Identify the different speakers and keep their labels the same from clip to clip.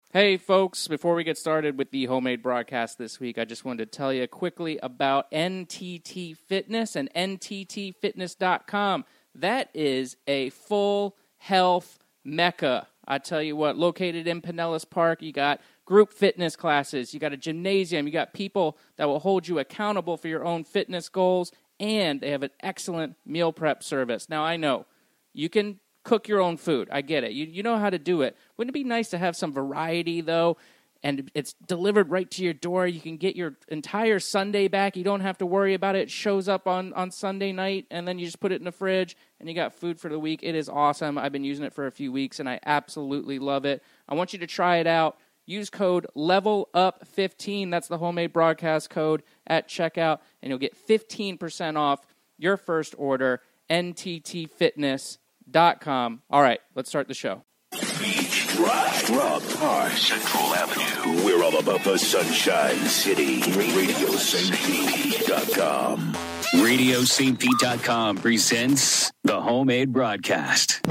Speaker 1: Hey, folks, before we get started with the homemade broadcast this week, I just wanted to tell you quickly about NTT Fitness and NTTfitness.com. That is a full health mecca. I tell you what, located in Pinellas Park, you got group fitness classes, you got a gymnasium, you got people that will hold you accountable for your own fitness goals, and they have an excellent meal prep service. Now, I know you can cook your own food. I get it. You know how to do it. Wouldn't it be nice to have some variety, though? And it's delivered right to your door. You can get your entire Sunday back. You don't have to worry about it. It shows up on Sunday night, and then you just put it in the fridge, and you got food for the week. It is awesome. I've been using it for a few weeks, and I absolutely love it. I want you to try it out. Use code LEVELUP15. That's the homemade broadcast code at checkout, and you'll get 15% off your first order, NTTfitness.com. All right, let's start the show.
Speaker 2: Beach, Drive, Rock Park, Central Avenue. We're all about the Sunshine City. RadioSaintPete.com. RadioSaintPete.com presents the homemade broadcast.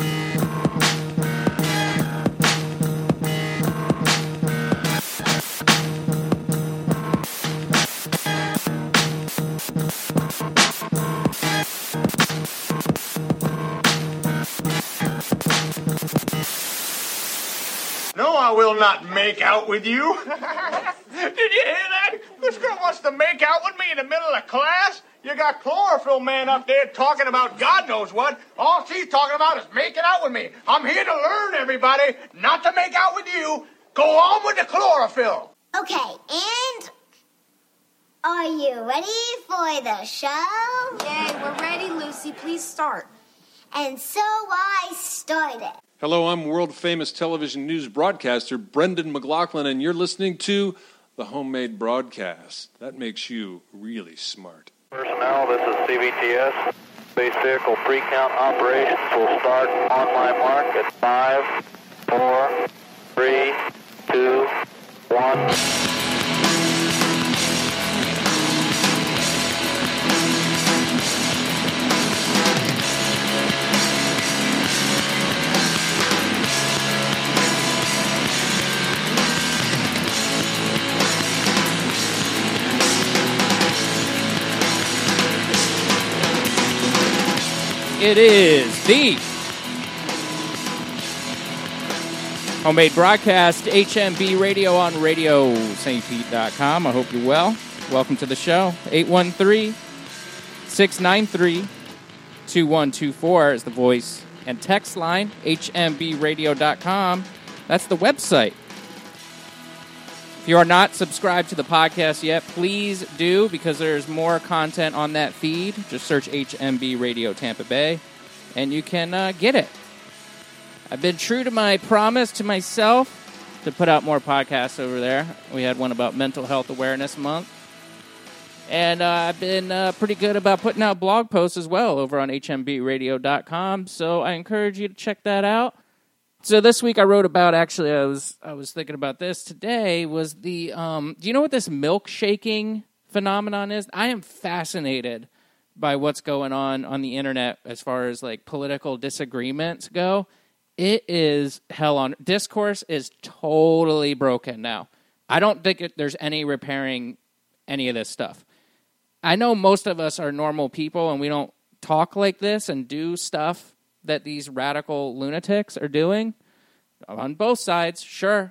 Speaker 3: No, I will not make out with you. Did you hear that? This girl wants to make out with me in the middle of class? You got Chlorophyll Man up there talking about God knows what. All she's talking about is making out with me. I'm here to learn, everybody, not to make out with you. Go on with the chlorophyll.
Speaker 4: Okay, and are you ready for the show?
Speaker 5: Yay, we're ready, Lucy. Please start.
Speaker 4: And so I started.
Speaker 6: Hello, I'm world-famous television news broadcaster Brendan McLaughlin, and you're listening to the homemade broadcast. That makes you really smart.
Speaker 7: Personnel, this is CBTS. Space vehicle pre-count operations will start on my mark at 5, 4, 3, 2, 1.
Speaker 1: It is the homemade broadcast, HMB Radio on RadioSaintPete.com. I hope you're well. Welcome to the show. 813-693-2124 is the voice and text line. HMBRadio.com. That's the website. If you are not subscribed to the podcast yet, please do, because there's more content on that feed. Just search HMB Radio Tampa Bay, and you can get it. I've been true to my promise to myself to put out more podcasts over there. We had one about Mental Health Awareness Month. And I've been pretty good about putting out blog posts as well over on hmbradio.com, so I encourage you to check that out. So this week I wrote about, actually I was thinking about this today, was the, do you know what this milkshaking phenomenon is? I am fascinated by what's going on the internet as far as like political disagreements go. It is hell on, discourse is totally broken now. I don't think there's any repairing any of this stuff. I know most of us are normal people and we don't talk like this and do stuff that these radical lunatics are doing on both sides, sure.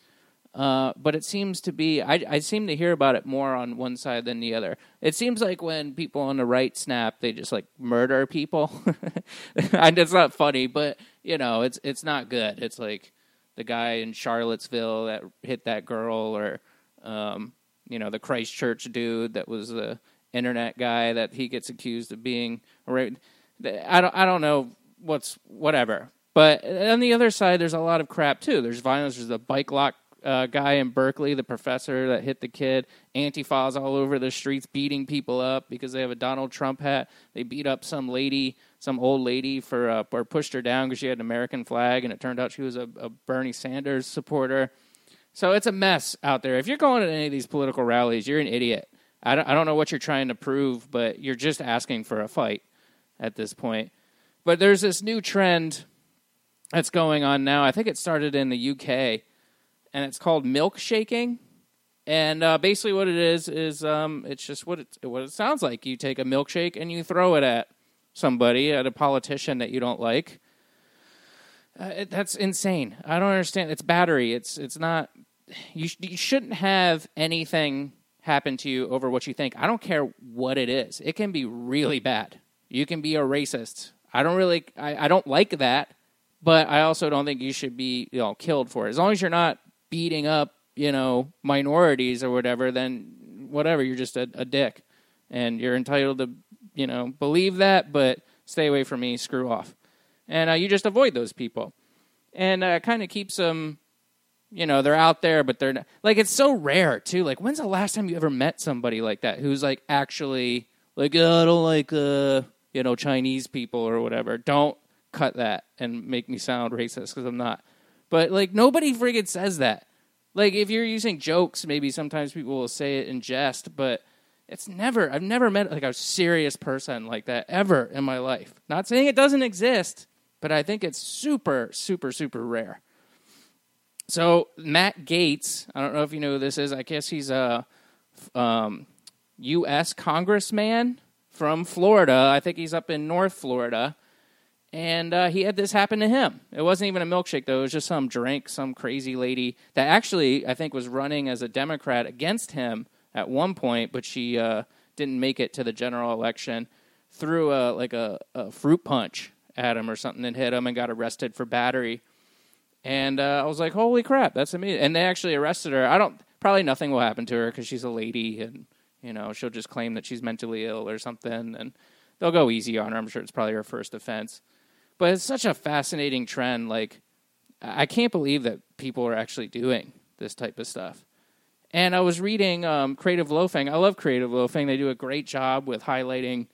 Speaker 1: But it seems to be, I seem to hear about it more on one side than the other. It seems like when people on the right snap, they just like murder people. And it's not funny, but you know, it's not good. It's like the guy in Charlottesville that hit that girl, or you know, the Christchurch dude that was the internet guy that he gets accused of being raped. I don't know whatever. But on the other side, there's a lot of crap too. There's violence. There's the bike lock guy in Berkeley, the professor that hit the kid. Antifas all over the streets beating people up because they have a Donald Trump hat. They beat up some old lady or pushed her down because she had an American flag, and it turned out she was a Bernie Sanders supporter. So it's a mess out there. If you're going to any of these political rallies, you're an idiot. I don't know what you're trying to prove, but you're just asking for a fight at this point. But there's this new trend that's going on now. I think it started in the UK, and it's called milkshaking. And basically what it is it's just what it sounds like. You take a milkshake and you throw it at somebody, at a politician that you don't like. That's insane. I don't understand. It's battery. It's not. You shouldn't have anything happen to you over what you think. I don't care what it is. It can be really bad. You can be a racist. I don't like that, but I also don't think you should be killed for it. As long as you're not beating up minorities or whatever, then whatever. You're just a dick, and you're entitled to believe that, but stay away from me. Screw off. And you just avoid those people. And kind of keeps them, they're out there, but they're not. Like, it's so rare, too. Like, when's the last time you ever met somebody like that who's, like, actually, like, I don't like, Chinese people or whatever. Don't cut that and make me sound racist, because I'm not. But, like, nobody friggin' says that. Like, if you're using jokes, maybe sometimes people will say it in jest, but I've never met, like, a serious person like that ever in my life. Not saying it doesn't exist, but I think it's super, super, super rare. So Matt Gaetz, I don't know if you know who this is. I guess he's a U.S. congressman from Florida. I think he's up in North Florida. And he had this happen to him. It wasn't even a milkshake, though. It was just some drink, some crazy lady that actually, I think, was running as a Democrat against him at one point, but she didn't make it to the general election, threw a fruit punch at him or something and hit him and got arrested for battery. And I was like, holy crap, that's amazing. And they actually arrested her. Probably nothing will happen to her because she's a lady and, she'll just claim that she's mentally ill or something. And they'll go easy on her. I'm sure it's probably her first offense. But it's such a fascinating trend. Like, I can't believe that people are actually doing this type of stuff. And I was reading Creative Loafing. I love Creative Loafing. They do a great job with highlighting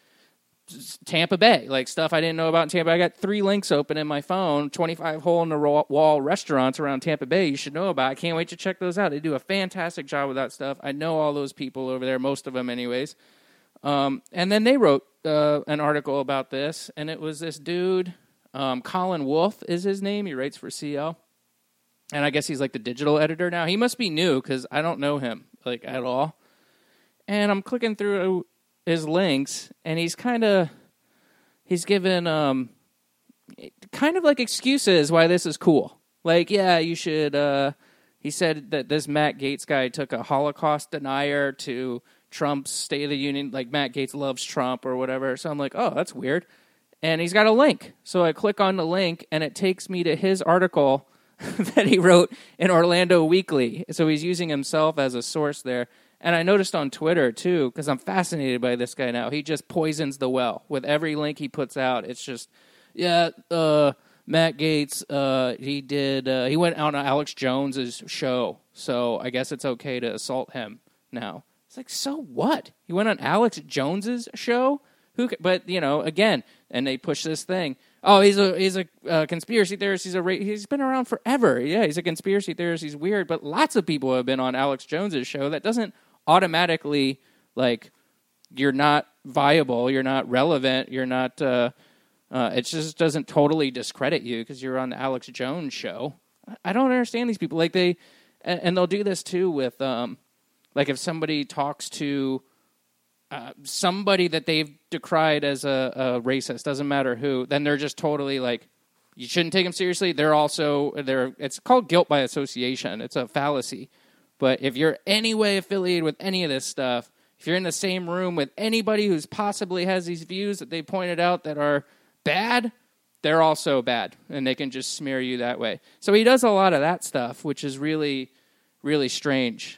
Speaker 1: Tampa Bay, like stuff I didn't know about in Tampa. I got 3 links open in my phone, 25 hole-in-the-wall restaurants around Tampa Bay you should know about. I can't wait to check those out. They do a fantastic job with that stuff. I know all those people over there, most of them anyways. And then they wrote an article about this, and it was this dude, Colin Wolfe is his name. He writes for CL. And I guess he's like the digital editor now. He must be new because I don't know him like at all. And I'm clicking through his links, and he's given kind of like excuses why this is cool. Like, yeah, you should. He said that this Matt Gaetz guy took a Holocaust denier to Trump's State of the Union. Like, Matt Gaetz loves Trump or whatever. So I'm like, oh, that's weird. And he's got a link. So I click on the link, and it takes me to his article that he wrote in Orlando Weekly. So he's using himself as a source there. And I noticed on Twitter, too, because I'm fascinated by this guy now, he just poisons the well. With every link he puts out, it's just, Matt Gaetz, he went on Alex Jones's show, so I guess it's okay to assault him now. It's like, so what? He went on Alex Jones's show? But, again, and they push this thing. Oh, he's a conspiracy theorist. He's been around forever. Yeah, he's a conspiracy theorist. He's weird. But lots of people have been on Alex Jones's show. That doesn't automatically, like, you're not viable. You're not relevant. You're not. It just doesn't totally discredit you because you're on the Alex Jones show. I don't understand these people. Like, and they'll do this too with, like, if somebody talks to somebody that they've decried as a racist, doesn't matter who, then they're just totally like, you shouldn't take them seriously. It's called guilt by association. It's a fallacy. But if you're any way affiliated with any of this stuff, if you're in the same room with anybody who's possibly has these views that they pointed out that are bad, they're also bad, and they can just smear you that way. So he does a lot of that stuff, which is really, really strange,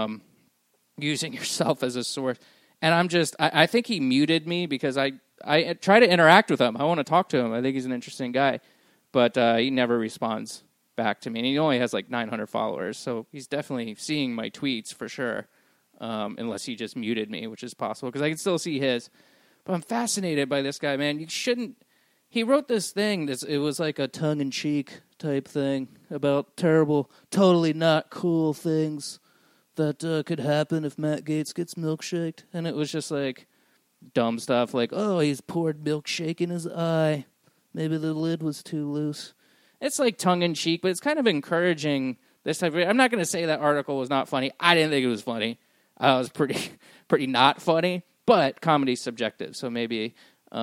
Speaker 1: using yourself as a source. And I think he muted me because I try to interact with him. I want to talk to him. I think he's an interesting guy. But he never responds back to me. And he only has like 900 followers. So he's definitely seeing my tweets for sure. Unless he just muted me, which is possible. Because I can still see his. But I'm fascinated by this guy, man. You shouldn't. He wrote this thing. It was like a tongue-in-cheek type thing about terrible, totally not cool things that could happen if Matt Gaetz gets milkshaked. And it was just like dumb stuff like, oh, he's poured milkshake in his eye. Maybe the lid was too loose. It's like tongue-in-cheek, but it's kind of encouraging this type of... I'm not going to say that article was not funny. I didn't think it was funny. It was pretty not funny, but comedy's subjective, so maybe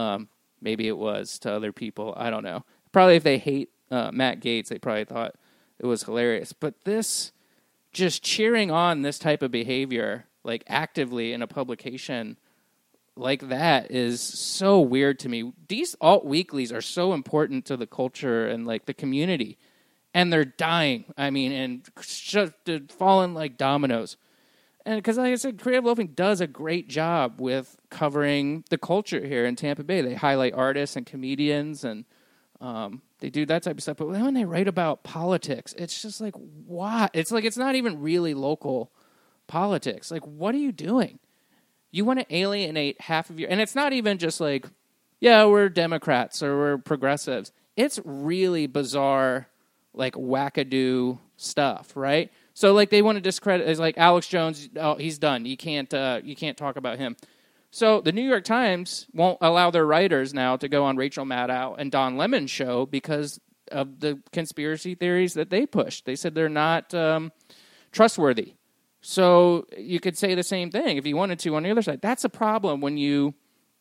Speaker 1: it was to other people. I don't know. Probably if they hate Matt Gaetz, they probably thought it was hilarious. But this, just cheering on this type of behavior, like actively in a publication like that, is so weird to me. These alt weeklies are so important to the culture and like the community, and they're dying. I mean, and just falling like dominoes. And because, like I said, Creative Loafing does a great job with covering the culture here in Tampa Bay. They highlight artists and comedians, and they do that type of stuff. But when they write about politics, it's just like, what? It's like it's not even really local politics. Like, what are you doing? You want to alienate half of your... And it's not even just like, yeah, we're Democrats or we're progressives. It's really bizarre, like, wackadoo stuff, right? So, like, they want to discredit... It's like, Alex Jones, oh, he's done. You can't talk about him. So, the New York Times won't allow their writers now to go on Rachel Maddow and Don Lemon's show because of the conspiracy theories that they pushed. They said they're not trustworthy. So, you could say the same thing if you wanted to on the other side. That's a problem when you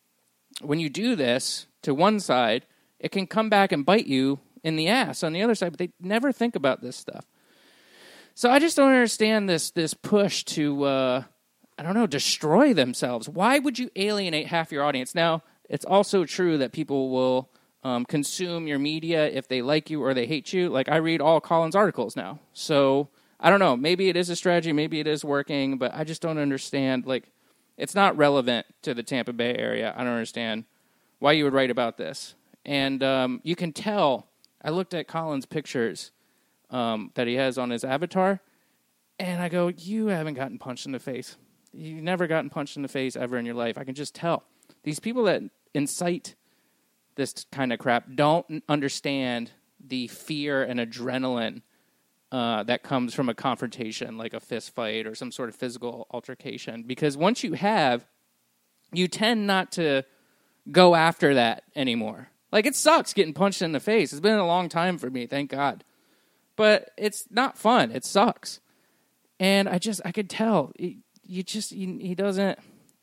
Speaker 1: do this to one side. It can come back and bite you in the ass on the other side, but they never think about this stuff. So I just don't understand this push to, destroy themselves. Why would you alienate half your audience? Now, it's also true that people will consume your media if they like you or they hate you. Like, I read all Colin's articles now. So, I don't know. Maybe it is a strategy. Maybe it is working. But I just don't understand. Like, it's not relevant to the Tampa Bay area. I don't understand why you would write about this. And you can tell. I looked at Colin's pictures that he has on his avatar, and I go, you haven't gotten punched in the face. You've never gotten punched in the face ever in your life. I can just tell. These people that incite this kind of crap don't understand the fear and adrenaline that comes from a confrontation, like a fist fight or some sort of physical altercation. Because once you tend not to go after that anymore. Like, it sucks getting punched in the face. It's been a long time for me, thank God. But it's not fun. It sucks. And I could tell. He doesn't.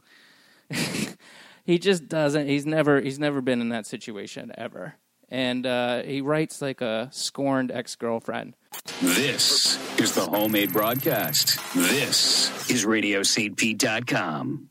Speaker 1: He just doesn't. He's never been in that situation ever. And he writes like a scorned ex-girlfriend.
Speaker 2: This is the Homemade Broadcast. This is RadioSaintPete.com.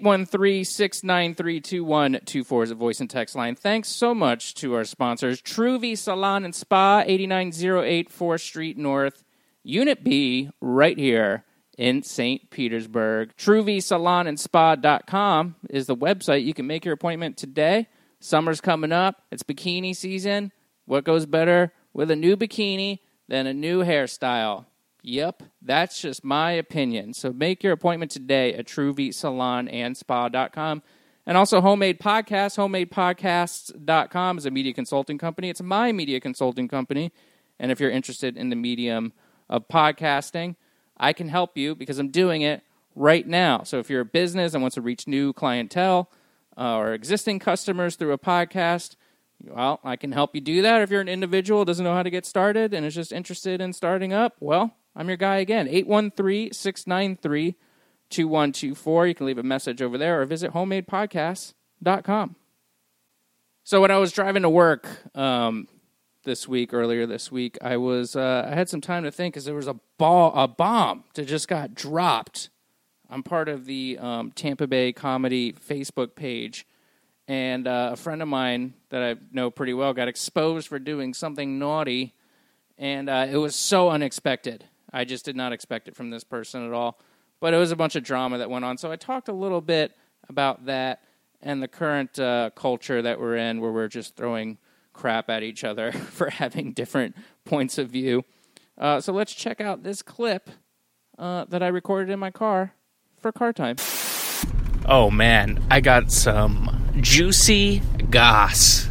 Speaker 1: 813-693-2124 is a voice and text line. Thanks so much to our sponsors, Truvy Salon and Spa, 8908 4th Street North, Unit B, right here in St. Petersburg. TruvySalonandSpa.com is the website. You can make your appointment today. Summer's coming up. It's bikini season. What goes better with a new bikini than a new hairstyle? Yep, that's just my opinion. So make your appointment today at TruvySalonandSpa.com. And also Homemade Podcast. HomemadePodcasts.com is a media consulting company. It's my media consulting company. And if you're interested in the medium of podcasting, I can help you because I'm doing it right now. So if you're a business and wants to reach new clientele or existing customers through a podcast, well, I can help you do that. If you're an individual who doesn't know how to get started and is just interested in starting up, well, I'm your guy again. 813-693-2124. You can leave a message over there or visit homemadepodcasts.com. So when I was driving to work earlier this week, I had some time to think because there was a bomb that just got dropped. I'm part of the Tampa Bay Comedy Facebook page, and a friend of mine that I know pretty well got exposed for doing something naughty, and it was so unexpected. I just did not expect it from this person at all. But it was a bunch of drama that went on. So I talked a little bit about that and the current culture that we're in where we're just throwing crap at each other for having different points of view. So let's check out this clip that I recorded in my car for car time. Oh, man. I got some juicy goss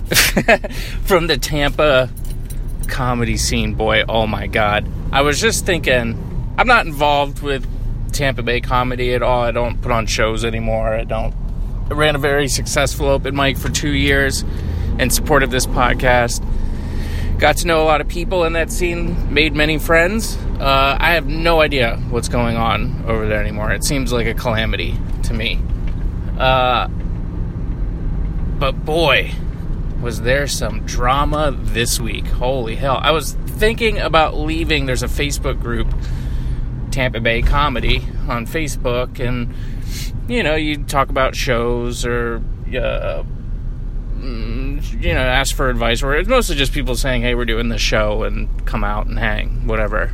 Speaker 1: from the Tampa comedy scene, boy. Oh, my God. I was just thinking, I'm not involved with Tampa Bay comedy at all. I don't put on shows anymore. I ran a very successful open mic for 2 years in support of this podcast. Got to know a lot of people in that scene, made many friends. I have no idea what's going on over there anymore. It seems like a calamity to me. But boy, was there some drama this week. Holy hell. I was thinking about leaving. There's a Facebook group, Tampa Bay Comedy, on Facebook, and, you know, you talk about shows or, ask for advice, or it's mostly just people saying, hey, we're doing this show, and come out and hang, whatever.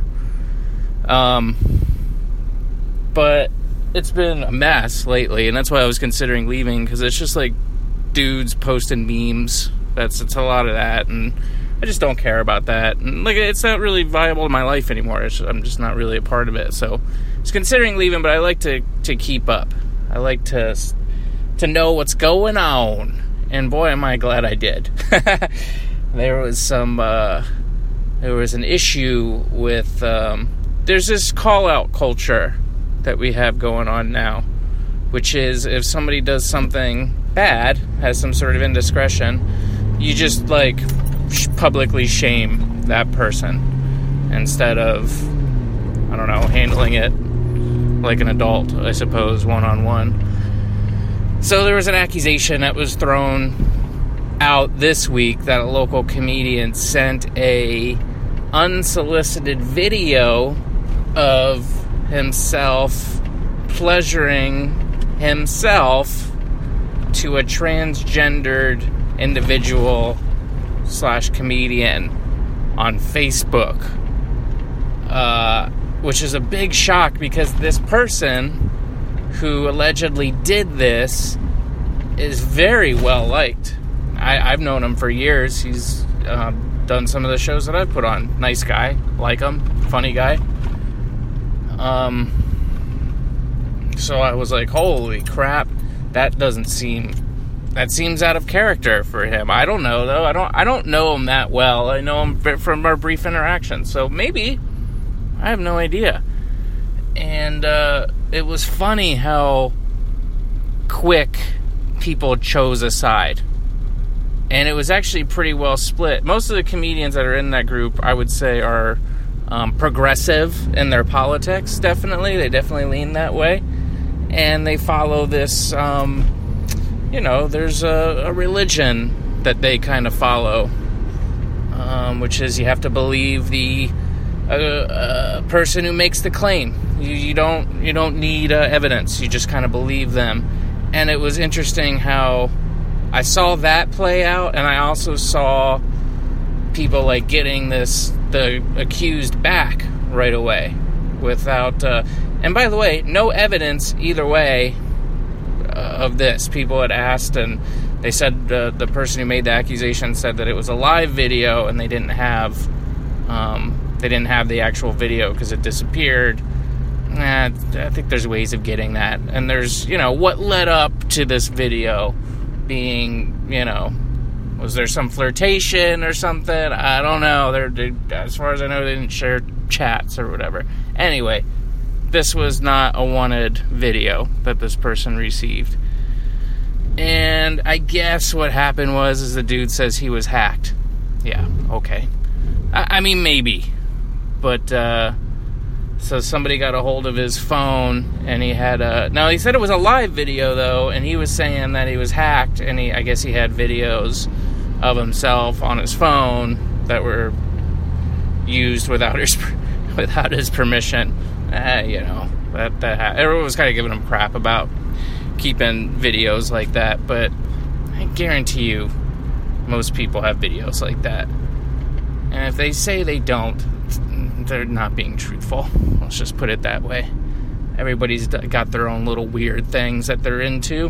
Speaker 1: But it's been a mess lately, and that's why I was considering leaving, because it's just like dudes posting memes. It's a lot of that, and I just don't care about that. And like, it's not really viable in my life anymore. I'm just not really a part of it. So I was considering leaving, but I like to keep up. I like to know what's going on. And boy, am I glad I did. There was an issue with, there's this call-out culture that we have going on now, which is if somebody does something bad, has some sort of indiscretion, you just, like, publicly shame that person instead of, I don't know, handling it like an adult, I suppose, one-on-one. So there was an accusation that was thrown out this week that a local comedian sent a unsolicited video of himself pleasuring himself to a transgendered individual / comedian on Facebook, which is a big shock because this person who allegedly did this is very well liked. I've known him for years. He's done some of the shows that I've put on. Nice guy, like him, funny guy. So I was like, holy crap, that seems out of character for him. I don't know though. I don't know him that well. I know him from our brief interaction. So maybe, I have no idea. And it was funny how quick people chose a side. And it was actually pretty well split. Most of the comedians that are in that group, I would say, are progressive in their politics, definitely. They definitely lean that way. And they follow this, there's a religion that they kind of follow, which is you have to believe the person who makes the claim. You don't need evidence. You just kind of believe them. And it was interesting how I saw that play out, and I also saw people like getting the accused back right away without. And by the way, no evidence either way of this. People had asked, and they said the person who made the accusation said that it was a live video, and they didn't have the actual video because it disappeared. I think there's ways of getting that. And there's, what led up to this video being, was there some flirtation or something? I don't know. As far as I know, they didn't share chats or whatever. Anyway, this was not a wanted video that this person received. And I guess what happened is the dude says he was hacked. Yeah, okay. I mean, maybe. But, so somebody got a hold of his phone, and he had now he said it was a live video, though, and he was saying that he was hacked, and I guess he had videos of himself on his phone that were used without his permission. Everyone was kind of giving him crap about keeping videos like that, but I guarantee you most people have videos like that. And if they say they don't, they're not being truthful. Let's just put it that way. Everybody's got their own little weird things that they're into.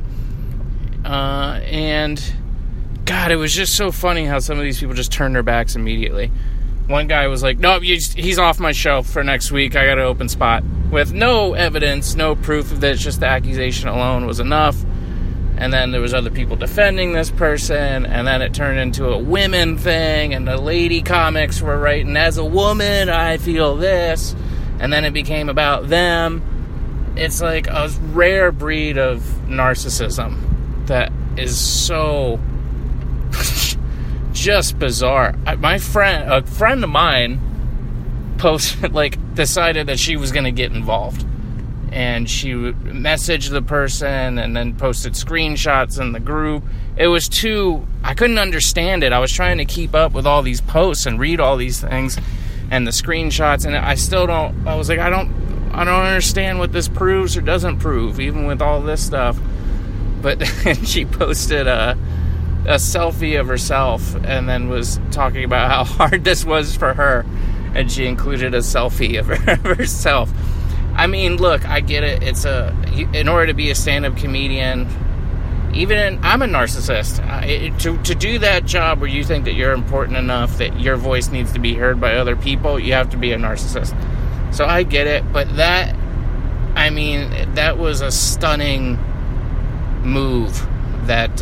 Speaker 1: And God, it was just so funny how some of these people just turned their backs immediately. One guy was like, no, he's off my show for next week. I got an open spot. With no evidence, no proof that it's just the accusation alone was enough. And then there was other people defending this person, and then it turned into a women thing, and the lady comics were writing, as a woman, I feel this, and then it became about them. It's like a rare breed of narcissism that is so
Speaker 8: just bizarre. A friend of mine posted, decided that she was going to get involved. And she messaged the person and then posted screenshots in the group. It was I couldn't understand it. I was trying to keep up with all these posts and read all these things and the screenshots, and I still don't, I was like, I don't understand what this proves or doesn't prove, even with all this stuff. But she posted a selfie of herself and then was talking about how hard this was for her, and she included a selfie of herself. I mean, look, I get it. In order to be a stand-up comedian, I'm a narcissist. To do that job where you think that you're important enough that your voice needs to be heard by other people, you have to be a narcissist. So I get it, but that was a stunning move that,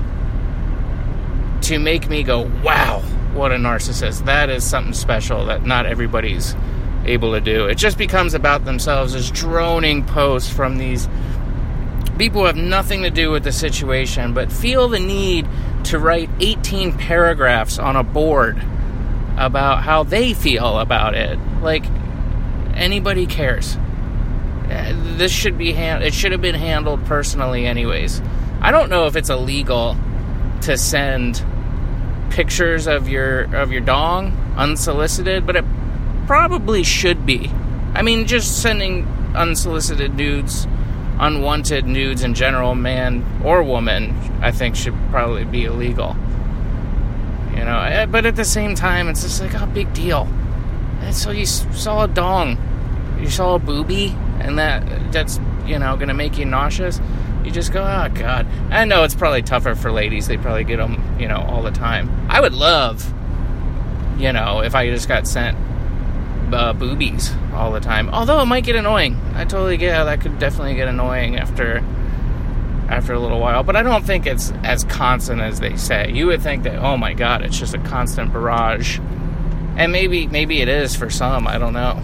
Speaker 8: to make me go, wow, what a narcissist. That is something special that not everybody's able to do. It just becomes about themselves, as droning posts from these people who have nothing to do with the situation, but feel the need to write 18 paragraphs on a board about how they feel about it. Like, anybody cares. This should be it should have been handled personally anyways. I don't know if it's illegal to send pictures of your dong unsolicited, but it probably should be. I mean, just sending unsolicited nudes, unwanted nudes in general, man or woman, I think should probably be illegal. You know, but at the same time, it's just like, oh, big deal. And so you saw a dong, you saw a boobie, and that's gonna make you nauseous. You just go, oh God. I know it's probably tougher for ladies. They probably get them, all the time. I would love, if I just got sent boobies all the time. Although it might get annoying. I totally get how that could definitely get annoying after a little while. But I don't think it's as constant as they say. You would think that, oh my God, it's just a constant barrage. And maybe it is for some. I don't know.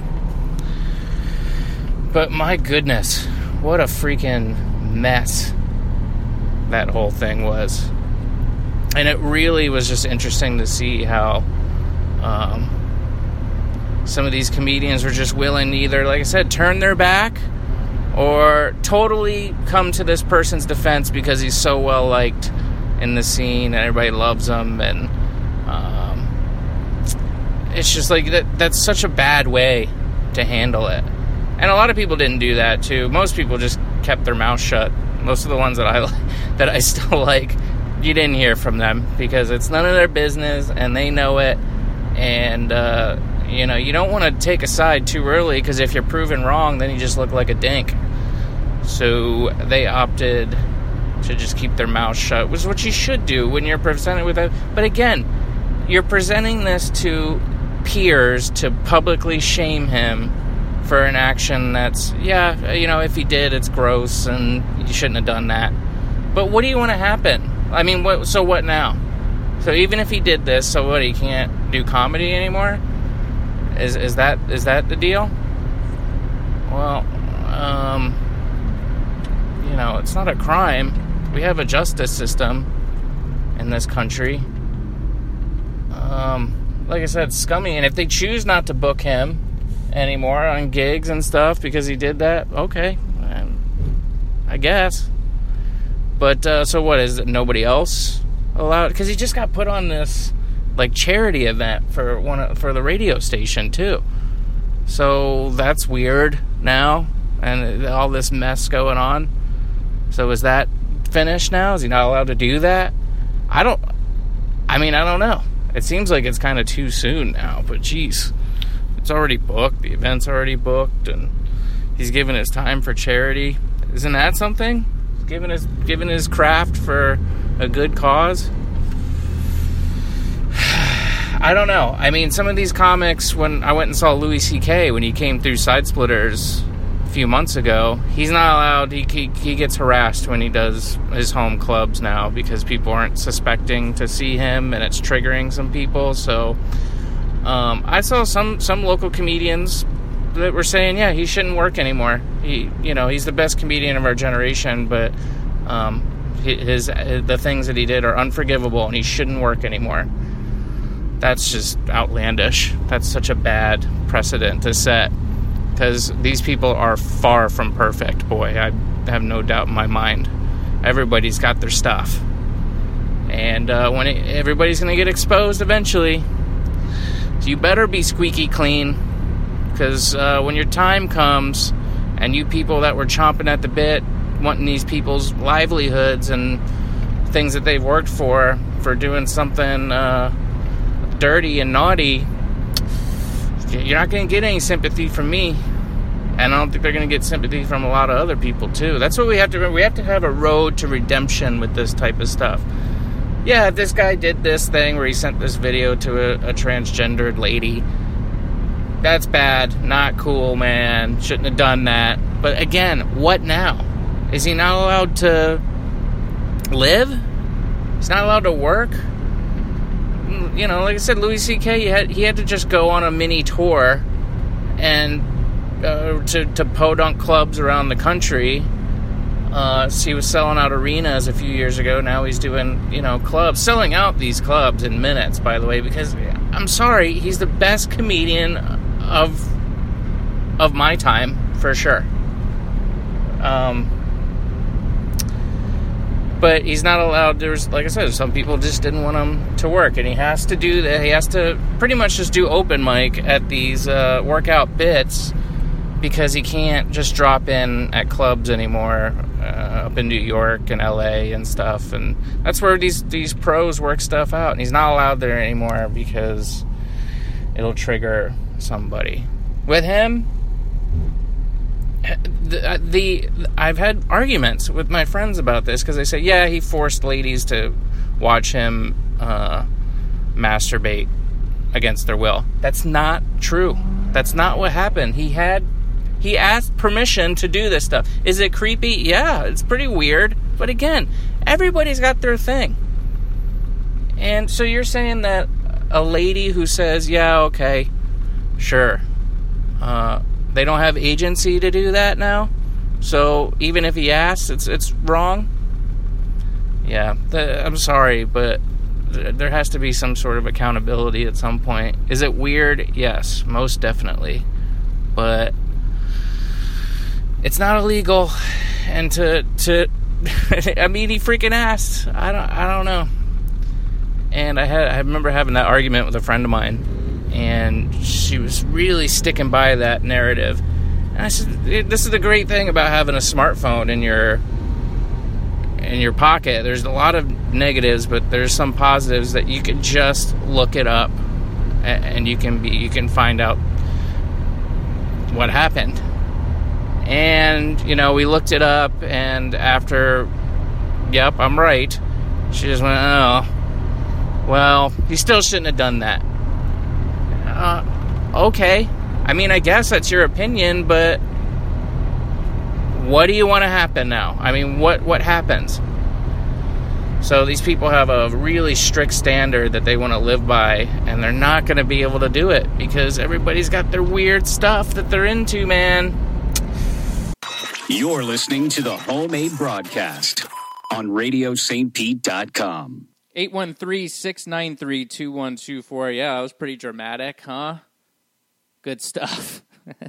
Speaker 8: But my goodness, what a freaking mess that whole thing was. And it really was just interesting to see how some of these comedians were just willing to either, like I said, turn their back or totally come to this person's defense because he's so well liked in the scene and everybody loves him. And it's just like that's such a bad way to handle it. And a lot of people didn't do that too. Most people just kept their mouth shut. Most of the ones that I still like, you didn't hear from them because it's none of their business and they know it. And you don't want to take a side too early because if you're proven wrong, then you just look like a dink. So they opted to just keep their mouth shut, which is what you should do when you're presented with it. But again, you're presenting this to peers to publicly shame him for an action that's, if he did, it's gross and you shouldn't have done that. But what do you want to happen? I mean, what now? So even if he did this, so what, he can't do comedy anymore? Is that the deal? Well, it's not a crime. We have a justice system in this country. Like I said, scummy. And if they choose not to book him anymore on gigs and stuff because he did that, okay, I guess. But so what, is it nobody else allowed? Because he just got put on this charity event for the radio station too, so that's weird now, and all this mess going on. So is that finished now? Is he not allowed to do that? I don't know. It seems like it's kind of too soon now, but geez, it's already booked. The event's already booked, and he's given his time for charity. Isn't that something? Giving his craft for a good cause? I don't know. I mean, some of these comics, when I went and saw Louis C.K. when he came through Side Splitters a few months ago, he's not allowed. He gets harassed when he does his home clubs now because people aren't suspecting to see him, and it's triggering some people. So I saw some local comedians that were saying, yeah, he shouldn't work anymore. He's the best comedian of our generation, but the things that he did are unforgivable, and he shouldn't work anymore. That's just outlandish. That's such a bad precedent to set, because these people are far from perfect, boy. I have no doubt in my mind. Everybody's got their stuff. And everybody's going to get exposed eventually. So you better be squeaky clean, because when your time comes and you people that were chomping at the bit, wanting these people's livelihoods and things that they've worked for doing something dirty and naughty, you're not going to get any sympathy from me. And I don't think they're going to get sympathy from a lot of other people, too. That's what we have to remember. We have to have a road to redemption with this type of stuff. Yeah, this guy did this thing where he sent this video to a transgendered lady. That's bad. Not cool, man. Shouldn't have done that. But again, what now? Is he not allowed to live? He's not allowed to work? You know, like I said, Louis C.K., he had to just go on a mini tour and to podunk clubs around the country. So he was selling out arenas a few years ago. Now he's doing, clubs. Selling out these clubs in minutes, by the way, because I'm sorry, he's the best comedian of my time, for sure. But he's not allowed. There's, like I said, some people just didn't want him to work, and he has to do that. He has to pretty much just do open mic at these workout bits, because he can't just drop in at clubs anymore up in New York and LA and stuff. And that's where these pros work stuff out, and he's not allowed there anymore because it'll trigger somebody. With him, I've had arguments with my friends about this, because they say, yeah, he forced ladies to watch him masturbate against their will. That's not true. That's not what happened. He asked permission to do this stuff. Is it creepy? Yeah, it's pretty weird. But again, everybody's got their thing. And so you're saying that a lady who says, yeah, okay, sure, they don't have agency to do that now? So even if he asks, it's wrong? Yeah, I'm sorry, but there has to be some sort of accountability at some point. Is it weird? Yes, most definitely. But it's not illegal. And to I mean, he freaking asked. I don't know. And I remember having that argument with a friend of mine, and she was really sticking by that narrative. And I said, this is the great thing about having a smartphone in your pocket. There's a lot of negatives, but there's some positives that you can just look it up, and you can find out what happened. And we looked it up, and after, yep, I'm right, she just went, oh, well, you still shouldn't have done that. Okay. I mean, I guess that's your opinion, but what do you want to happen now? I mean, what happens? So these people have a really strict standard that they want to live by, and they're not going to be able to do it because everybody's got their weird stuff that they're into, man.
Speaker 2: You're listening to the Homemade Broadcast on RadioSt.Pete.com.
Speaker 1: 813-693-2124. Yeah, that was pretty dramatic, huh? Good stuff.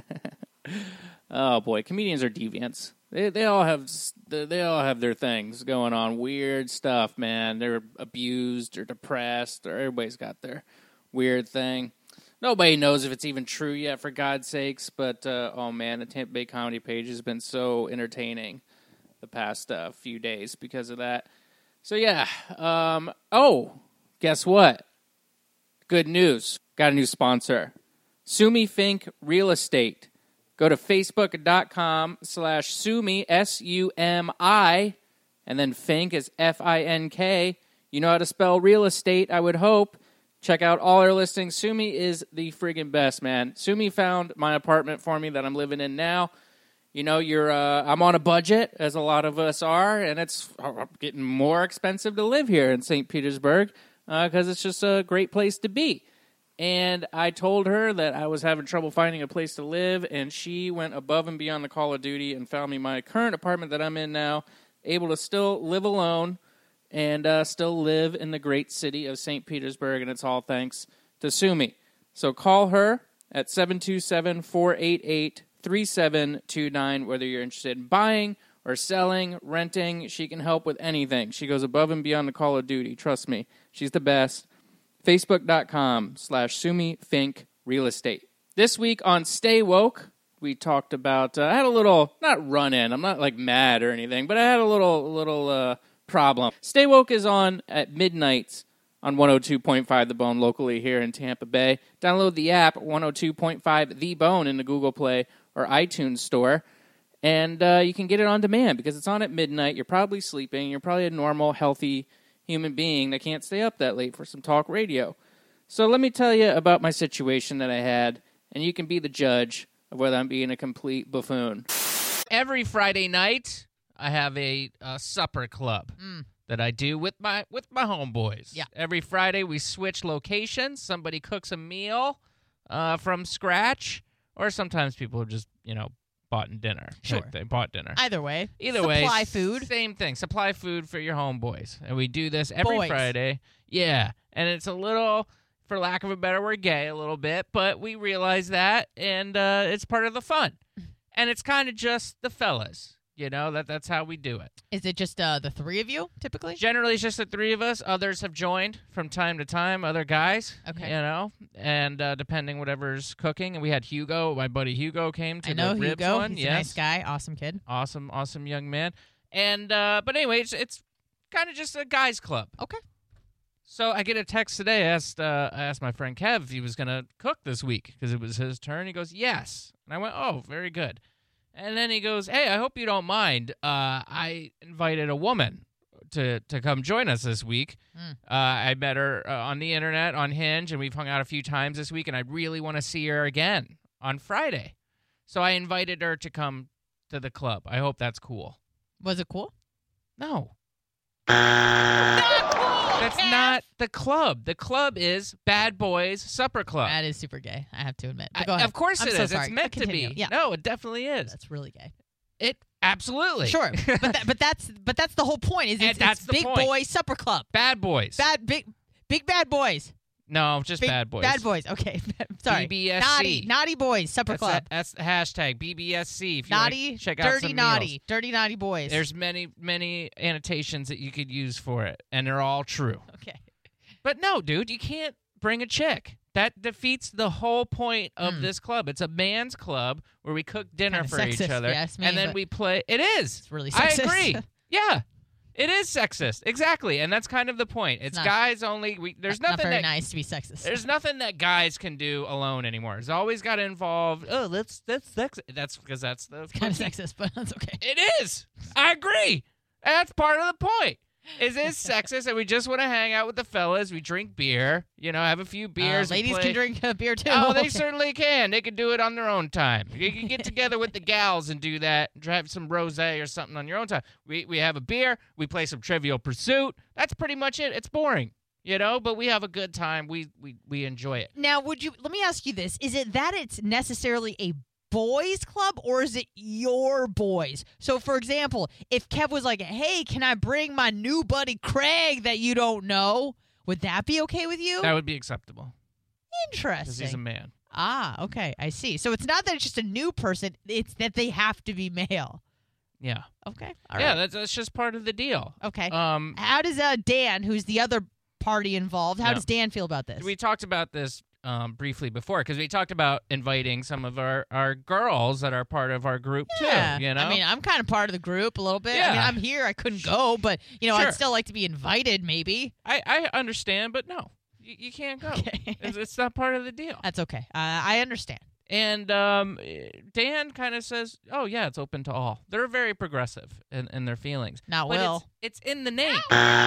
Speaker 1: Oh boy, comedians are deviants. They all have their things going on. Weird stuff, man. They're abused or depressed, or everybody's got their weird thing. Nobody knows if it's even true yet, for God's sakes. But oh man, the Tampa Bay Comedy Page has been so entertaining the past few days because of that. So yeah. Oh, guess what? Good news. Got a new sponsor. Sumi Fink Real Estate. Go to facebook.com/Sumi, S-U-M-I, and then Fink is F-I-N-K. You know how to spell real estate, I would hope. Check out all our listings. Sumi is the friggin' best, man. Sumi found my apartment for me that I'm living in now. I'm on a budget, as a lot of us are, and it's getting more expensive to live here in St. Petersburg because it's just a great place to be. And I told her that I was having trouble finding a place to live, and she went above and beyond the call of duty and found me my current apartment that I'm in now, able to still live alone and still live in the great city of St. Petersburg, and it's all thanks to sue me. So call her at 727-488-3729, whether you're interested in buying or selling, renting. She can help with anything. She goes above and beyond the call of duty. Trust me. She's the best. Facebook.com/SumiFinkRealEstate. This week on Stay Woke, we talked about, I had a little, not run-in, I'm not like mad or anything, but I had a little problem. Stay Woke is on at midnight on 102.5 The Bone locally here in Tampa Bay. Download the app 102.5 The Bone in the Google Play or iTunes store, and you can get it on demand because it's on at midnight. You're probably sleeping. You're probably a normal, healthy human being that can't stay up that late for some talk radio. So let me tell you about my situation that I had, and you can be the judge of whether I'm being a complete buffoon. Every Friday night, I have a supper club that I do with my homeboys.
Speaker 9: Yeah.
Speaker 1: Every Friday, we switch locations. Somebody cooks a meal from scratch, or sometimes people just, bought dinner.
Speaker 9: Sure.
Speaker 1: They bought dinner.
Speaker 9: Either way.
Speaker 1: Supply
Speaker 9: Supply food.
Speaker 1: Same thing. Supply food for your homeboys. And we do this every Friday. Yeah. And it's a little, for lack of a better word, gay a little bit, but we realize that, and it's part of the fun. And it's kind of just the fellas. That's how we do it.
Speaker 9: Is it just the three of you, typically?
Speaker 1: Generally, it's just the three of us. Others have joined from time to time, other guys.
Speaker 9: Okay.
Speaker 1: And depending whatever's cooking. And we had Hugo, my buddy Hugo came to the ribs
Speaker 9: Hugo.
Speaker 1: one.
Speaker 9: He's a nice guy, awesome kid.
Speaker 1: Awesome young man. And but anyway, it's kind of just a guys club.
Speaker 9: Okay.
Speaker 1: So I get a text today. I asked my friend Kev if he was going to cook this week because it was his turn. He goes, yes. And I went, oh, very good. And then he goes, hey, I hope you don't mind. I invited a woman to come join us this week. I met her on the internet, on Hinge, and we've hung out a few times this week, and I really want to see her again on Friday. So I invited her to come to the club. I hope that's cool.
Speaker 9: Was it cool?
Speaker 1: No.
Speaker 9: Not cool!
Speaker 1: That's not the club. The club is Bad Boys Supper Club.
Speaker 9: That is super gay, I have to admit. But go ahead.
Speaker 1: Of course it is.
Speaker 9: Sorry.
Speaker 1: It's meant to
Speaker 9: Continue.
Speaker 1: be.
Speaker 9: Yeah.
Speaker 1: No, it definitely is.
Speaker 9: That's really gay.
Speaker 1: It absolutely.
Speaker 9: Sure, but that's the whole point. Is it's
Speaker 1: the
Speaker 9: Big
Speaker 1: point.
Speaker 9: Boy Supper Club.
Speaker 1: Bad Boys.
Speaker 9: Big bad boys.
Speaker 1: No, just Bad Boys.
Speaker 9: Bad Boys. Okay, sorry.
Speaker 1: BBSC.
Speaker 9: Naughty boys Supper Club.
Speaker 1: That's the hashtag BBSC. If you
Speaker 9: Naughty,
Speaker 1: want to check out
Speaker 9: dirty,
Speaker 1: some
Speaker 9: naughty,
Speaker 1: meals.
Speaker 9: dirty, naughty boys.
Speaker 1: There's many annotations that you could use for it, and they're all true.
Speaker 9: Okay.
Speaker 1: But no, dude, you can't bring a chick. That defeats the whole point of this club. It's a man's club where we cook dinner
Speaker 9: Kinda
Speaker 1: for each
Speaker 9: sexist,
Speaker 1: other,
Speaker 9: yes,
Speaker 1: and then we play. It is.
Speaker 9: It's really sexist.
Speaker 1: I agree. Yeah, it is sexist. Exactly, and that's kind of the point. It's
Speaker 9: not-
Speaker 1: guys only. There's
Speaker 9: Not
Speaker 1: nothing
Speaker 9: very
Speaker 1: that
Speaker 9: nice to be sexist.
Speaker 1: there's nothing that guys can do alone anymore. It's always got to involve. Oh, that's sexist. That's because that's the
Speaker 9: kind of sexist, but that's okay.
Speaker 1: It is. I agree. That's part of the point. It is sexist, and we just want to hang out with the fellas. We drink beer, have a few beers.
Speaker 9: Ladies
Speaker 1: and
Speaker 9: can
Speaker 1: play.
Speaker 9: drink beer too.
Speaker 1: Oh, they certainly can. They can do it on their own time. You can get together with the gals and do that. Have some rosé or something on your own time. We have a beer. We play some Trivial Pursuit. That's pretty much it. It's boring, but we have a good time. We enjoy it.
Speaker 9: Now, let me ask you this. Is it that it's necessarily a boys club, or is it your boys? So, for example, if Kev was like, hey, can I bring my new buddy Craig that you don't know? Would that be okay with you?
Speaker 1: That would be acceptable
Speaker 9: Interesting.
Speaker 1: because he's a man.
Speaker 9: Ah, okay. I see. So it's not that it's just a new person. It's that they have to be male.
Speaker 1: Yeah.
Speaker 9: Okay. All
Speaker 1: Yeah,
Speaker 9: right.
Speaker 1: that's just part of the deal.
Speaker 9: Okay.
Speaker 1: Um,
Speaker 9: How does Dan, who's the other party involved, how
Speaker 1: Yeah.
Speaker 9: does Dan feel about this?
Speaker 1: we talked about this briefly before because we talked about inviting some of our girls that are part of our group
Speaker 9: Yeah.
Speaker 1: too.
Speaker 9: I mean, I'm kind of part of the group a little bit. I
Speaker 1: Yeah.
Speaker 9: mean, I'm here. I couldn't go, but,
Speaker 1: Sure.
Speaker 9: I'd still like to be invited maybe.
Speaker 1: I understand, but no, you can't go.
Speaker 9: Okay.
Speaker 1: It's not part of the deal.
Speaker 9: That's okay. I understand.
Speaker 1: And Dan kind of says, "Oh yeah, it's open to all." They're very progressive in their feelings.
Speaker 9: Not
Speaker 1: but
Speaker 9: Will.
Speaker 1: It's in the name.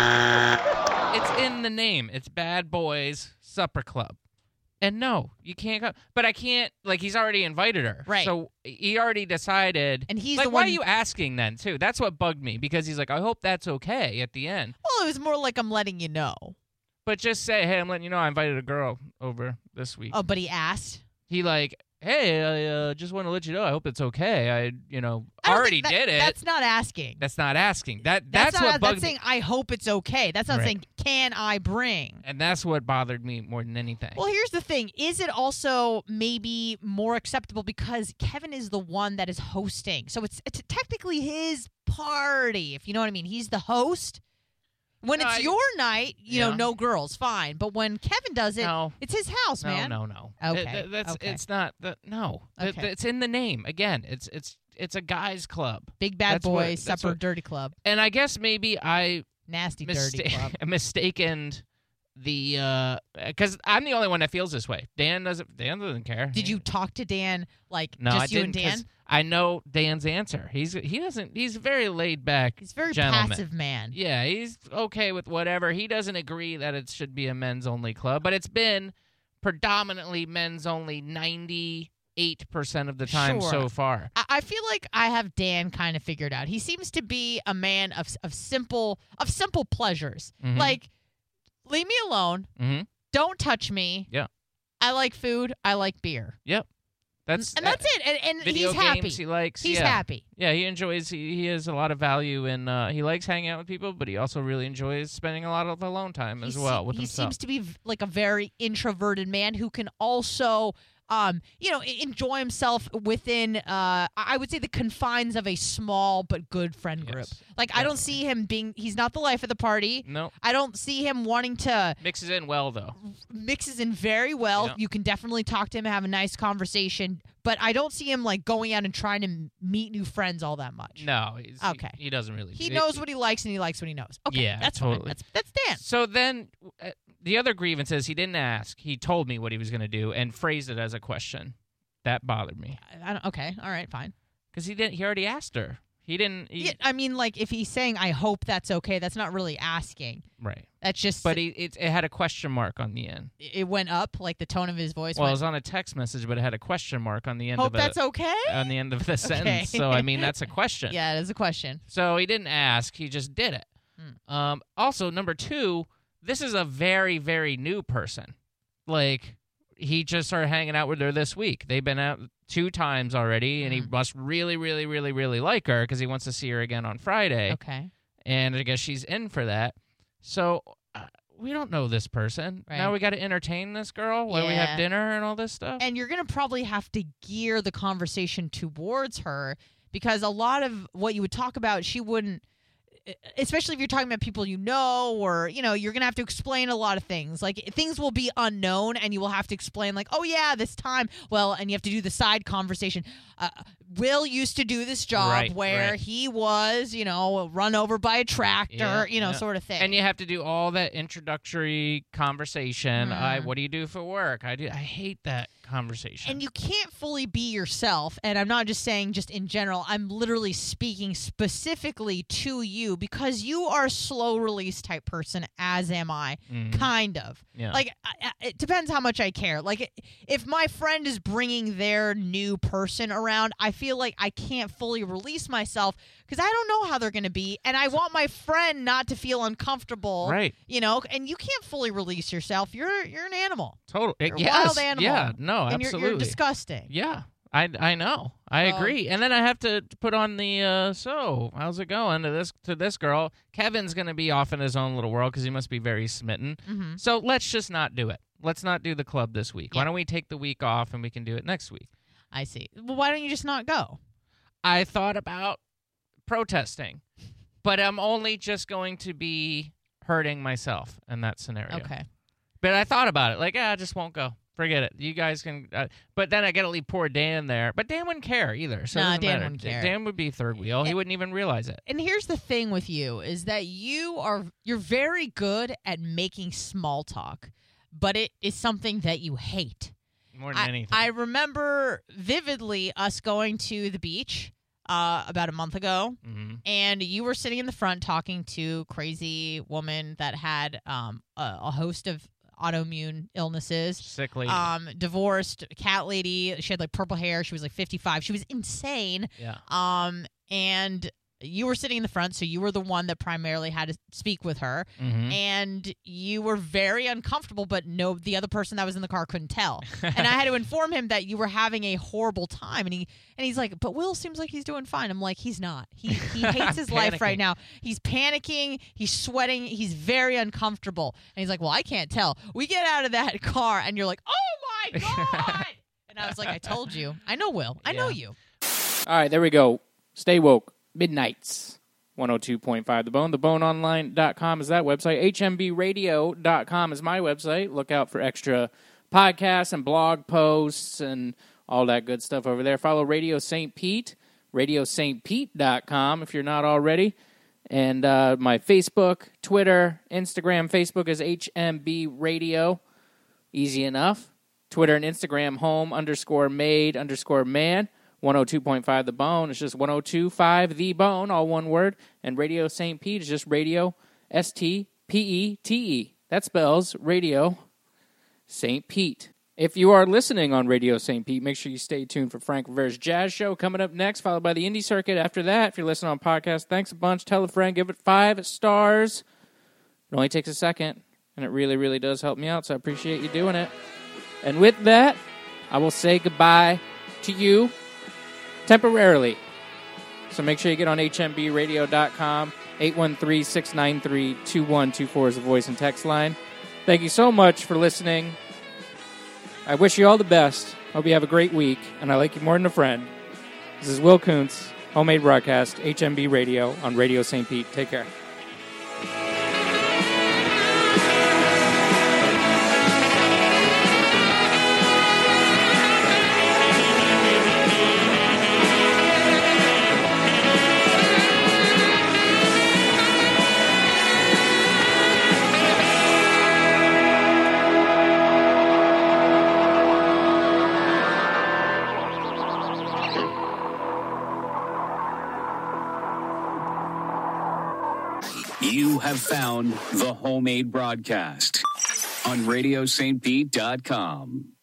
Speaker 1: It's in the name. It's Bad Boys Supper Club. And no, you can't go. But I can't. Like he's already invited her,
Speaker 9: Right.
Speaker 1: So he already decided.
Speaker 9: And he's
Speaker 1: like,
Speaker 9: the
Speaker 1: why
Speaker 9: one-
Speaker 1: are you asking then too? That's what bugged me because he's like, "I hope that's okay." At the end,
Speaker 9: Well, it was more like I'm letting you know.
Speaker 1: but just say, "Hey, I'm letting you know I invited a girl over this week."
Speaker 9: Oh, but he asked.
Speaker 1: He like
Speaker 8: hey, I just want to let you know, I hope it's okay. I
Speaker 9: don't
Speaker 8: already
Speaker 9: think
Speaker 8: did it.
Speaker 9: That's not asking.
Speaker 8: That's not asking. That's
Speaker 9: not,
Speaker 8: what bugged
Speaker 9: that's
Speaker 8: me.
Speaker 9: saying, I hope it's okay. That's not
Speaker 8: Right.
Speaker 9: saying, can I bring?
Speaker 8: And that's what bothered me more than anything.
Speaker 9: Well, here's the thing. Is it also maybe more acceptable because Kevin is the one that is hosting? So it's technically his party, if you know what I mean. He's the host. When it's your night, no girls, fine. But when Kevin does it, it's his house, man.
Speaker 8: No.
Speaker 9: Okay.
Speaker 8: It's not. No.
Speaker 9: Okay.
Speaker 8: It's in the name. Again, it's a guys' club.
Speaker 9: Big Bad
Speaker 8: That's
Speaker 9: Boy,
Speaker 8: what-
Speaker 9: Supper Dirty Club.
Speaker 8: And I guess maybe I
Speaker 9: Nasty Dirty Club.
Speaker 8: mistaken the because I'm the only one that feels this way. Dan doesn't care.
Speaker 9: Did you talk to Dan
Speaker 8: No,
Speaker 9: just
Speaker 8: I
Speaker 9: you
Speaker 8: didn't.
Speaker 9: and Dan?
Speaker 8: 'Cause I know Dan's answer. He's a very laid back.
Speaker 9: He's a very
Speaker 8: gentleman.
Speaker 9: passive man.
Speaker 8: Yeah, he's okay with whatever. He doesn't agree that it should be a men's only club, but it's been predominantly men's only 98% of the time
Speaker 9: Sure.
Speaker 8: so far.
Speaker 9: I feel like I have Dan kind of figured out. He seems to be a man of simple pleasures.
Speaker 8: Mhm.
Speaker 9: Like, leave me alone.
Speaker 8: Mm-hmm.
Speaker 9: Don't touch me.
Speaker 8: Yeah.
Speaker 9: I like food. I like beer.
Speaker 8: Yep.
Speaker 9: And that's it. And
Speaker 8: video
Speaker 9: he's happy.
Speaker 8: games he likes.
Speaker 9: He's
Speaker 8: yeah.
Speaker 9: happy.
Speaker 8: Yeah, he enjoys. He has a lot of value in. He likes hanging out with people, but he also really enjoys spending a lot of alone time as well with
Speaker 9: he
Speaker 8: himself.
Speaker 9: seems to be like a very introverted man who can also, enjoy himself within, I would say, the confines of a small but good friend group.
Speaker 8: Yes,
Speaker 9: Like, I don't see him he's not the life of the party.
Speaker 8: No.
Speaker 9: I don't see him wanting to
Speaker 8: Mixes in well though.
Speaker 9: mixes in very well.
Speaker 8: Yeah.
Speaker 9: You can definitely talk to him and have a nice conversation, but I don't see him like going out and trying to meet new friends all that much.
Speaker 8: No.
Speaker 9: Okay.
Speaker 8: He doesn't really.
Speaker 9: He knows what he likes and he likes what he knows. Okay,
Speaker 8: Yeah,
Speaker 9: that's
Speaker 8: totally.
Speaker 9: fine. That's Dan.
Speaker 8: So then, the other grievance is he didn't ask. He told me what he was going to do and phrased it as a question. That bothered me
Speaker 9: I don't, okay, all right, fine.
Speaker 8: because he didn't. He already asked her. He didn't.
Speaker 9: Yeah, I mean, like, if he's saying, I hope that's okay, that's not really asking.
Speaker 8: Right.
Speaker 9: That's just,
Speaker 8: But it had a question mark on the end.
Speaker 9: it went up, like the tone of his voice
Speaker 8: Well, it
Speaker 9: went,
Speaker 8: was on a text message, but it had a question mark on the end
Speaker 9: hope
Speaker 8: of it.
Speaker 9: that's okay?
Speaker 8: On the end of the sentence. So, I mean, that's a question.
Speaker 9: Yeah, it is a question.
Speaker 8: So he didn't ask. He just did it. Also, number two, this is a very, very new person. Like, he just started hanging out with her this week. They've been out 2 times already, and he must really, really, really, really like her because he wants to see her again on Friday.
Speaker 9: Okay.
Speaker 8: And I guess she's in for that. So we don't know this person.
Speaker 9: Right.
Speaker 8: Now we got to entertain this girl while we
Speaker 9: Yeah.
Speaker 8: have dinner and all this stuff.
Speaker 9: And you're going to probably have to gear the conversation towards her because a lot of what you would talk about, she wouldn't, especially if you're talking about people you know, or, you're going to have to explain a lot of things. Like, things will be unknown and you will have to explain, like, oh, yeah, this time. Well, and you have to do the side conversation. Will used to do this job where he was, run over by a tractor, sort of thing.
Speaker 8: And you have to do all that introductory conversation. What do you do for work? I hate that conversation.
Speaker 9: And you can't fully be yourself. And I'm not just saying just in general. I'm literally speaking specifically to you because you are a slow release type person, as am I. Kind of.
Speaker 8: Yeah.
Speaker 9: Like, it depends how much I care. Like, if my friend is bringing their new person around, I feel like I can't fully release myself because I don't know how they're going to be. And I want my friend not to feel uncomfortable.
Speaker 8: Right.
Speaker 9: And you can't fully release yourself. You're an animal.
Speaker 8: Totally.
Speaker 9: You're a
Speaker 8: Yes.
Speaker 9: wild animal.
Speaker 8: Yeah. No,
Speaker 9: And
Speaker 8: absolutely.
Speaker 9: you're disgusting.
Speaker 8: Yeah. I know. I agree. And then I have to put on the so how's it going to this girl. Kevin's going to be off in his own little world because he must be very smitten.
Speaker 9: Mm-hmm.
Speaker 8: So let's just not do it. Let's not do the club this week. Why don't we take the week off and we can do it next week?
Speaker 9: I see. Well, why don't you just not go?
Speaker 8: I thought about protesting, but I'm only just going to be hurting myself in that scenario.
Speaker 9: Okay.
Speaker 8: But I thought about it. Like, I just won't go. Forget it. You guys can. But then I got to leave poor Dan there. But Dan wouldn't care either. So it
Speaker 9: Nah,
Speaker 8: doesn't
Speaker 9: Dan
Speaker 8: matter.
Speaker 9: wouldn't care.
Speaker 8: Dan would be third wheel. He wouldn't even realize it.
Speaker 9: And here's the thing with you is that you're very good at making small talk, but it is something that you hate.
Speaker 8: More than anything.
Speaker 9: I remember vividly us going to the beach about a month ago, and you were sitting in the front talking to a crazy woman that had a host of autoimmune illnesses.
Speaker 8: Sick lady.
Speaker 9: Divorced, cat lady. She had like purple hair. She was like 55. She was insane.
Speaker 8: Yeah.
Speaker 9: And you were sitting in the front, so you were the one that primarily had to speak with her, and you were very uncomfortable, but the other person that was in the car couldn't tell. And I had to inform him that you were having a horrible time, and he's like, but Will seems like he's doing fine. I'm like, he's not. He hates his life right now. He's panicking. He's sweating. He's very uncomfortable. And he's like, well, I can't tell. We get out of that car, and you're like, oh, my God. And I was like, I told you. I know Will. I know you.
Speaker 1: All right, there we go. Stay woke. Midnights. 102.5 The Bone. TheBoneOnline.com is that website. HMBRadio.com is my website. Look out for extra podcasts and blog posts and all that good stuff over there. Follow Radio St. Pete, RadioSt.Pete.com if you're not already. And my Facebook, Twitter, Instagram. Facebook is HMB Radio. Easy enough. Twitter and Instagram, home_made_man. 102.5 The Bone. It's just 102.5 The Bone, all one word. And Radio St. Pete is just Radio STPETE. That spells Radio St. Pete. If you are listening on Radio St. Pete, make sure you stay tuned for Frank Rivera's Jazz Show coming up next, followed by the Indie Circuit. After that, if you're listening on podcast, thanks a bunch. Tell a friend, give it 5 stars. It only takes a second, and it really, really does help me out, so I appreciate you doing it. And with that, I will say goodbye to you temporarily. So make sure you get on hmbradio.com. 813-693-2124 is the voice and text line. Thank you so much for listening. I wish you all the best. Hope you have a great week, and I like you more than a friend. This is Will Kuntz, Homemade Broadcast, HMB Radio on Radio St. Pete. Take care.
Speaker 2: You have found the Homemade Broadcast on RadioSt.Pete.com.